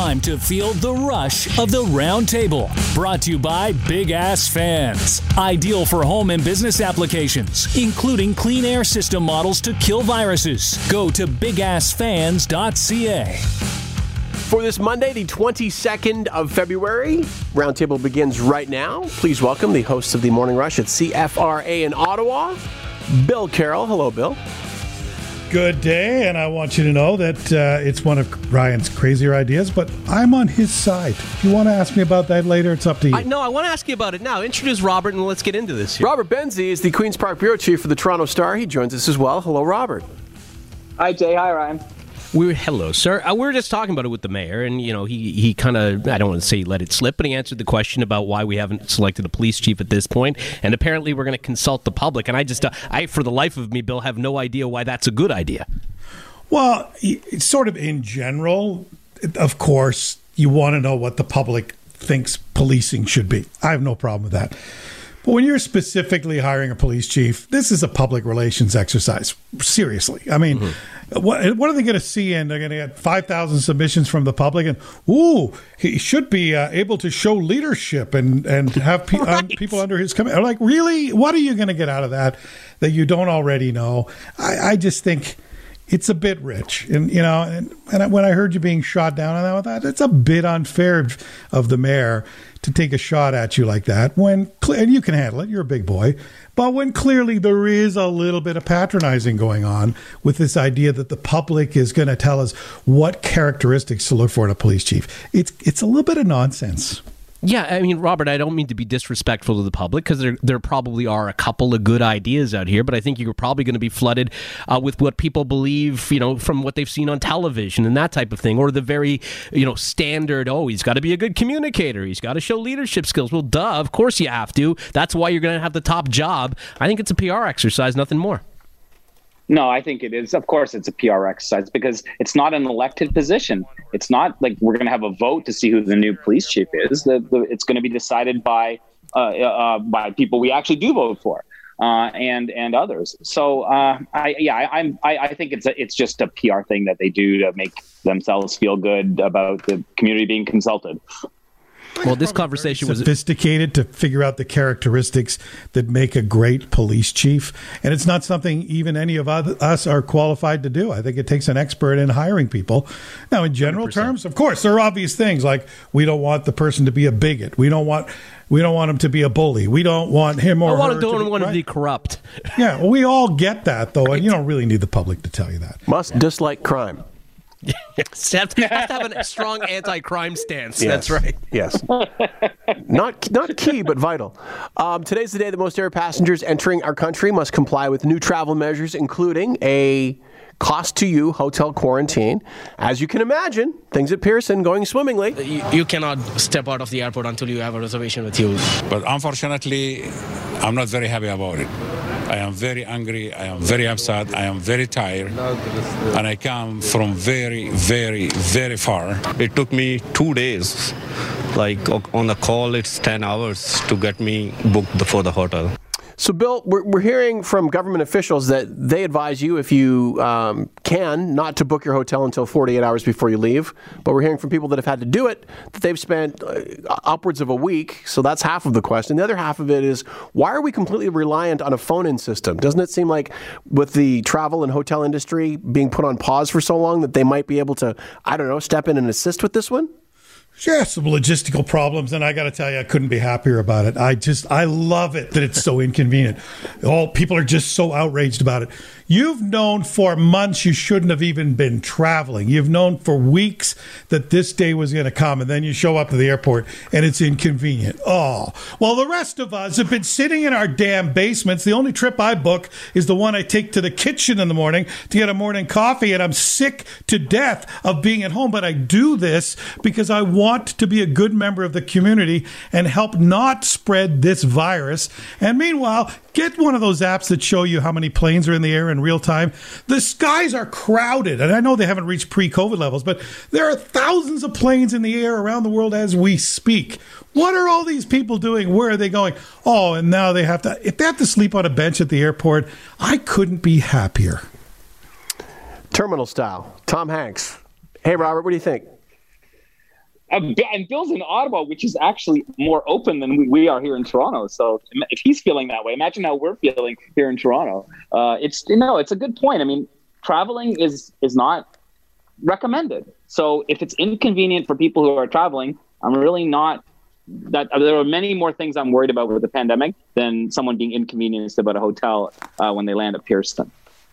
time to feel the rush of the Round Table. Brought to you by Big Ass Fans. Ideal for home and business applications, including clean air system models to kill viruses. Go to bigassfans.ca. For this Monday, the 22nd of February, Roundtable begins right now. Please welcome the hosts of the Morning Rush at CFRA in Ottawa, Bill Carroll. Hello, Bill. Good day, and I want you to know that it's one of Ryan's crazier ideas, but I'm on his side. If you want to ask me about that later, it's up to you. I want to ask you about it now. Introduce Robert, and let's get into this here. Robert Benzie is the Queen's Park Bureau Chief for the Toronto Star. He joins us as well. Hello, Robert. Hi, Jay. Hi, Ryan. Hello, sir. We were just talking about it with the mayor, and he kind of, I don't want to say let it slip, but he answered the question about why we haven't selected a police chief at this point, and apparently we're going to consult the public. And I for the life of me, Bill, have no idea why that's a good idea. Well, sort of in general, of course, you want to know what the public thinks policing should be. I have no problem with that. But when you're specifically hiring a police chief, this is a public relations exercise. Seriously. I mean, what are they going to see in? They're going to get 5,000 submissions from the public, and, he should be able to show leadership and have people under his command. Like, really? What are you going to get out of that you don't already know? I just think it's a bit rich. And, when I heard you being shot down on that, it's a bit unfair of the mayor to take a shot at you like that and you can handle it. You're a big boy. But when clearly there is a little bit of patronizing going on with this idea that the public is going to tell us what characteristics to look for in a police chief, it's a little bit of nonsense. Yeah, I mean, Robert, I don't mean to be disrespectful to the public, because there probably are a couple of good ideas out here, but I think you're probably going to be flooded with what people believe, from what they've seen on television and that type of thing, or the very, standard, he's got to be a good communicator, he's got to show leadership skills. Well, duh, of course you have to. That's why you're going to have the top job. I think it's a PR exercise, nothing more. No, I think it is. Of course, it's a PR exercise because it's not an elected position. It's not like we're going to have a vote to see who the new police chief is. It's going to be decided by people we actually do vote for, and others. So I think it's just a PR thing that they do to make themselves feel good about the community being consulted. Well, this conversation was sophisticated to figure out the characteristics that make a great police chief. And it's not something even any of us are qualified to do. I think it takes an expert in hiring people. Now, in general 100%. Terms, of course, there are obvious things like we don't want the person to be a bigot. We don't want him to be a bully. We don't want him or her to be corrupt. Yeah, well, we all get that, though. Right. And you don't really need the public to tell you that. Must dislike crime. Yes, have to have a strong anti-crime stance. Yes. That's right. Yes. Not key, but vital. Today's the day that most air passengers entering our country must comply with new travel measures, including a cost-to-you hotel quarantine. As you can imagine, things at Pearson going swimmingly. You cannot step out of the airport until you have a reservation with you. But unfortunately, I'm not very happy about it. I am very angry, I am very upset, I am very tired, and I come from very, very, very far. It took me 2 days, like on the call, it's 10 hours to get me booked for the hotel. So, Bill, we're hearing from government officials that they advise you, if you can, not to book your hotel until 48 hours before you leave. But we're hearing from people that have had to do it, that they've spent upwards of a week. So that's half of the question. The other half of it is, why are we completely reliant on a phone-in system? Doesn't it seem like with the travel and hotel industry being put on pause for so long that they might be able to, step in and assist with this one? Sure, some logistical problems, and I got to tell you, I couldn't be happier about it. I love it that it's so inconvenient. People are just so outraged about it. You've known for months you shouldn't have even been traveling. You've known for weeks that this day was going to come, and then you show up to the airport, and it's inconvenient. Oh, well, the rest of us have been sitting in our damn basements. The only trip I book is the one I take to the kitchen in the morning to get a morning coffee, and I'm sick to death of being at home, but I do this because I want to be a good member of the community and help not spread this virus. And meanwhile, get one of those apps that show you how many planes are in the air in real time. The skies are crowded, and I know they haven't reached pre-COVID levels, but there are thousands of planes in the air around the world as we speak. What are all these people doing? Where are they going? Oh, and now if they have to sleep on a bench at the airport, I couldn't be happier. Terminal style. Tom Hanks. Hey, Robert, what do you think? And Bill's in Ottawa, which is actually more open than we are here in Toronto. So if he's feeling that way, imagine how we're feeling here in Toronto. It's a good point. I mean, traveling is not recommended. So if it's inconvenient for people who are traveling, I'm really not. That there are many more things I'm worried about with the pandemic than someone being inconvenienced about a hotel when they land at Pearson.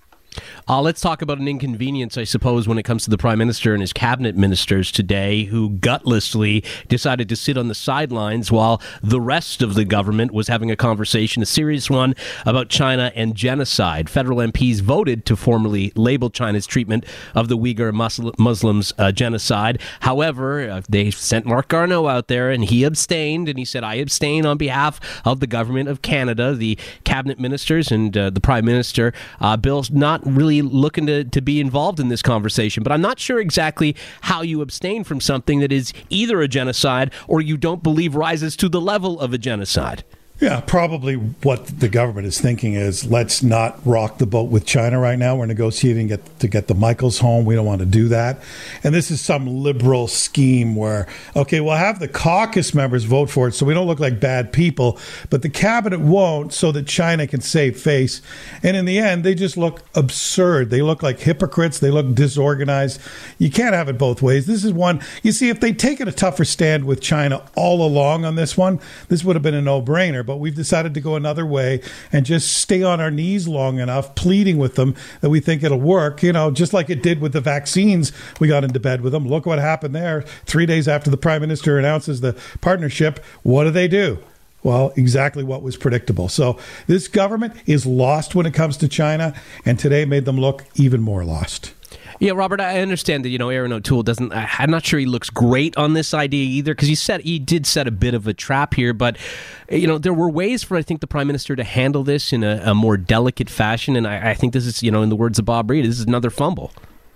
Let's talk about an inconvenience, I suppose, when it comes to the Prime Minister and his cabinet ministers today, who gutlessly decided to sit on the sidelines while the rest of the government was having a conversation, a serious one, about China and genocide. Federal MPs voted to formally label China's treatment of the Uyghur Muslims genocide. However, they sent Marc Garneau out there, and he abstained, and he said, I abstain on behalf of the government of Canada. The cabinet ministers and the Prime Minister, Bill's not really looking to be involved in this conversation, but I'm not sure exactly how you abstain from something that is either a genocide or you don't believe rises to the level of a genocide. Yeah, probably what the government is thinking is, let's not rock the boat with China right now. We're negotiating to get the Michaels home. We don't want to do that. And this is some liberal scheme where, okay, we'll have the caucus members vote for it so we don't look like bad people, but the cabinet won't, so that China can save face. And in the end, they just look absurd. They look like hypocrites. They look disorganized. You can't have it both ways. This is one, you see, if they'd taken a tougher stand with China all along on this one, this would have been a no-brainer. But we've decided to go another way and just stay on our knees long enough, pleading with them that we think it'll work, just like it did with the vaccines. We got into bed with them. Look what happened there. 3 days after the Prime Minister announces the partnership, what do? Well, exactly what was predictable. So this government is lost when it comes to China, and today made them look even more lost. Yeah, Robert, I understand that, Aaron O'Toole doesn't, I'm not sure he looks great on this idea either, because he did set a bit of a trap here, but, there were ways for, I think, the Prime Minister to handle this in a more delicate fashion, and I think this is, in the words of Bob Reid, this is another fumble.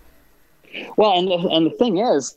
Well, and the thing is,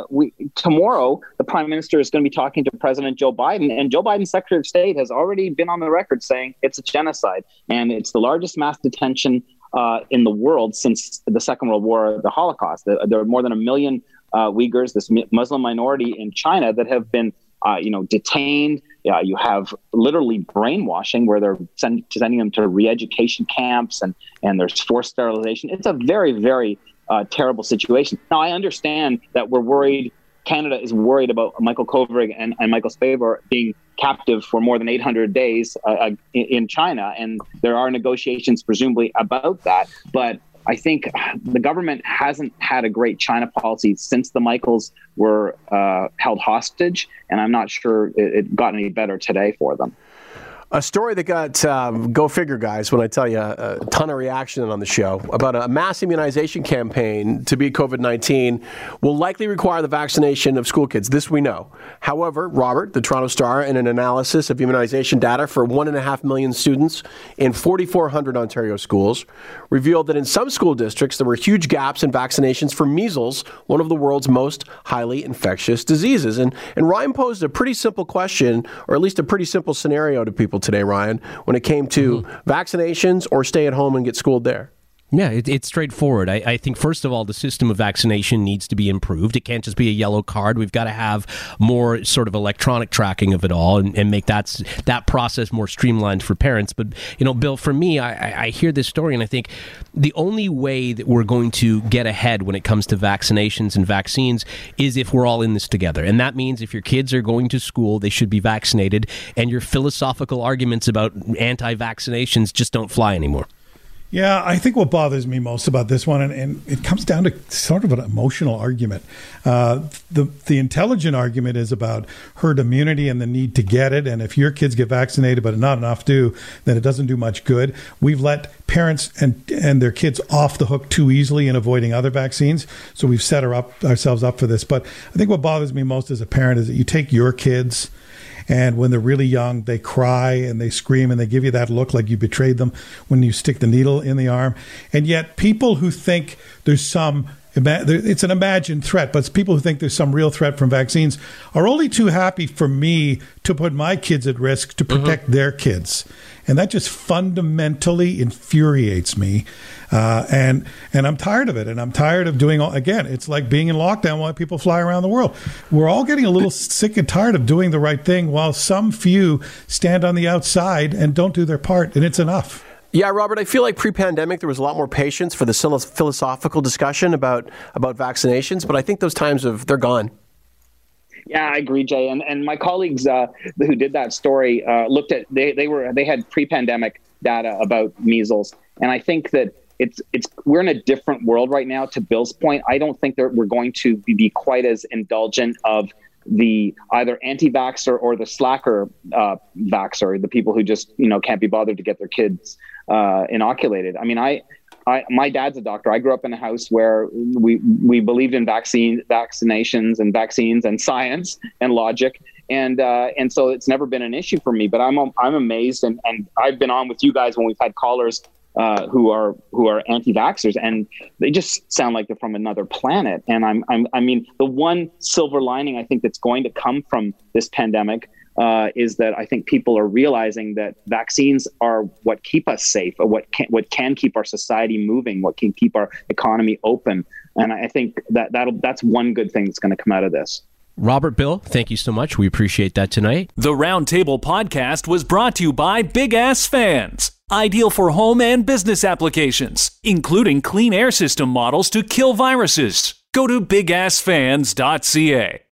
tomorrow the Prime Minister is going to be talking to President Joe Biden, and Joe Biden's Secretary of State has already been on the record saying it's a genocide, and it's the largest mass detention in the world since the Second World War, the Holocaust. There are more than 1 million Uyghurs, this Muslim minority in China, that have been, detained. You have literally brainwashing, where they're sending them to re-education camps, and there's forced sterilization. It's a very, very terrible situation. Now, I understand that we're worried. Canada is worried about Michael Kovrig and Michael Spavor being captive for more than 800 days in China, and there are negotiations presumably about that. But I think the government hasn't had a great China policy since the Michaels were held hostage, and I'm not sure it got any better today for them. A story that got, go figure, guys, when I tell you, a ton of reaction on the show about a mass immunization campaign to beat COVID-19 will likely require the vaccination of school kids. This we know. However, Robert, the Toronto Star, in an analysis of immunization data for 1.5 million students in 4,400 Ontario schools, revealed that in some school districts there were huge gaps in vaccinations for measles, one of the world's most highly infectious diseases. And Ryan posed a pretty simple question, or at least a pretty simple scenario to people today, Ryan, when it came to vaccinations or stay at home and get schooled there. Yeah, it's straightforward. I think, first of all, the system of vaccination needs to be improved. It can't just be a yellow card. We've got to have more sort of electronic tracking of it all and make that process more streamlined for parents. But, Bill, for me, I hear this story and I think the only way that we're going to get ahead when it comes to vaccinations and vaccines is if we're all in this together. And that means if your kids are going to school, they should be vaccinated, and your philosophical arguments about anti-vaccinations just don't fly anymore. Yeah, I think what bothers me most about this one, and it comes down to sort of an emotional argument. The intelligent argument is about herd immunity and the need to get it. And if your kids get vaccinated but not enough do, then it doesn't do much good. We've let parents and their kids off the hook too easily in avoiding other vaccines. So we've set ourselves up for this. But I think what bothers me most as a parent is that you take your kids, and when they're really young, they cry and they scream and they give you that look like you betrayed them when you stick the needle in the arm. And yet people who think there's some it's an imagined threat, but people who think there's some real threat from vaccines are only too happy for me to put my kids at risk to protect their kids. And that just fundamentally infuriates me. And I'm tired of it. And I'm tired of doing again, it's like being in lockdown while people fly around the world. We're all getting a little sick and tired of doing the right thing while some few stand on the outside and don't do their part. And it's enough. Yeah, Robert, I feel like pre-pandemic there was a lot more patience for the philosophical discussion about vaccinations, but I think those times they're gone. Yeah, I agree, Jay. And my colleagues who did that story looked at they had pre-pandemic data about measles, and I think that we're in a different world right now. To Bill's point, I don't think that we're going to be quite as indulgent of the either anti-vaxxer or the slacker vaxxer, the people who just can't be bothered to get their kids inoculated. I mean, my dad's a doctor. I grew up in a house where we believed in vaccinations and vaccines and science and logic, and so it's never been an issue for me. But I'm amazed, and I've been on with you guys when we've had callers who are anti-vaxxers, and they just sound like they're from another planet. And I mean, the one silver lining I think that's going to come from this pandemic is that I think people are realizing that vaccines are what keep us safe, or what can keep our society moving, what can keep our economy open. And I think that's one good thing that's going to come out of this. Robert, Bill, thank you so much. We appreciate that tonight. The Roundtable podcast was brought to you by Big Ass Fans. Ideal for home and business applications, including clean air system models to kill viruses. Go to bigassfans.ca.